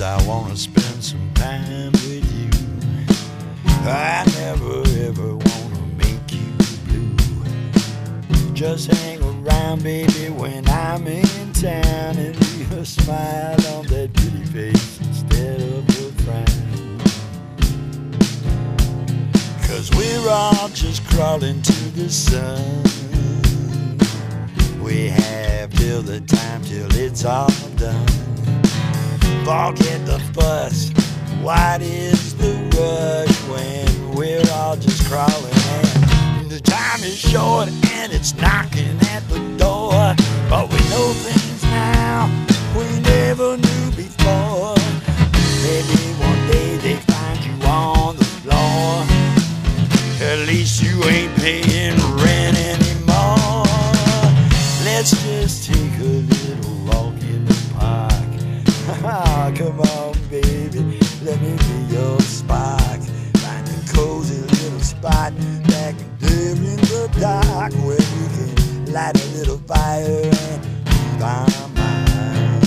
I wanna spend some time with you. I never ever wanna make you blue. Just hang around, baby, when I'm in town, and leave a smile on that pretty face instead of a frown. 'Cause we're all just crawling to the sun. We have till the time till it's all done. Forget the fuss, what is the rush when we're all just crawling in? The time is short and it's knocking at the door, but we know things now we never knew before. Maybe one day they find you on the floor. At least you ain't paying rent anymore. Let's just take a little walk in the park. Come on, baby, let me be your spark. Find a cozy little spot back there in the dark, where we can light a little fire and breathe our mind.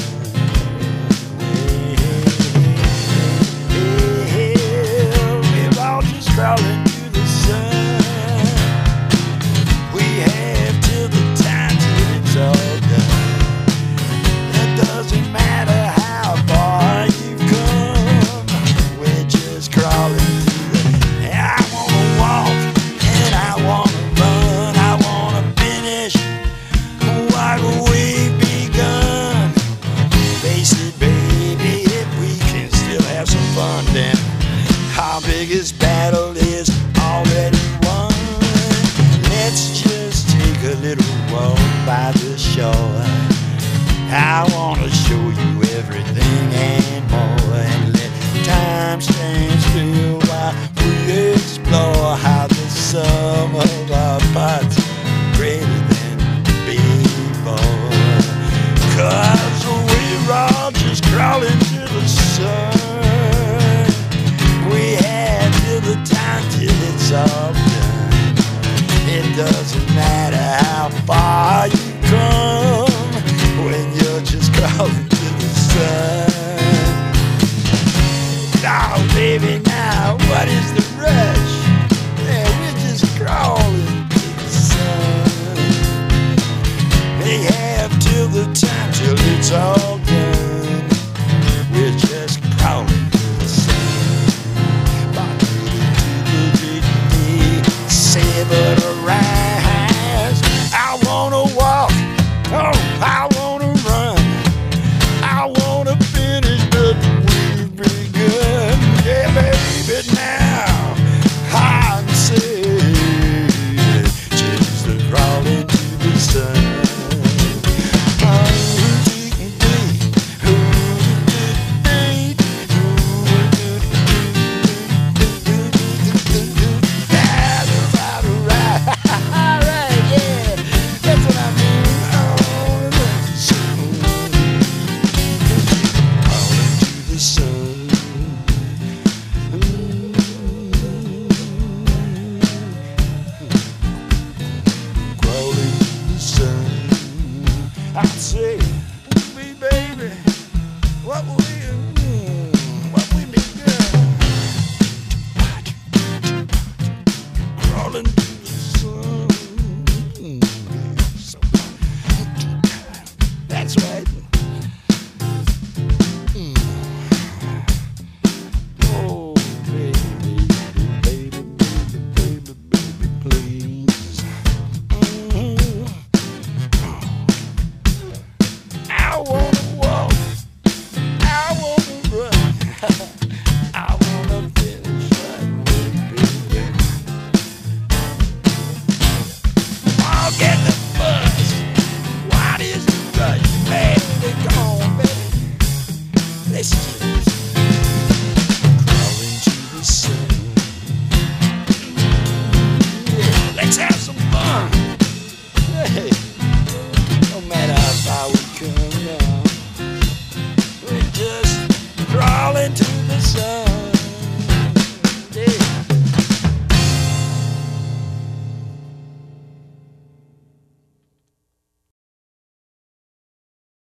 We're all just crawling to the sun. We have till the time till it's all done. It doesn't matter how far you've come, we're just crawling through the. I wanna walk and I wanna run. I wanna finish what we've begun. Face it, baby, if we can still have some fun, then our biggest battle is already won. Let's just take a little walk by the shore. I wanna show you everything and more, and let time stand still while we explore how the sum of our parts is greater than before. 'Cause we're all just crawling to the sun. We have till the time till it's all done. It doesn't matter how far you come when you're just crawling to the sun. Now, baby, now, what is the rush? Yeah, we're just crawling to the sun. They have till the time till it's all done. We're just crawling to the sun. Say, but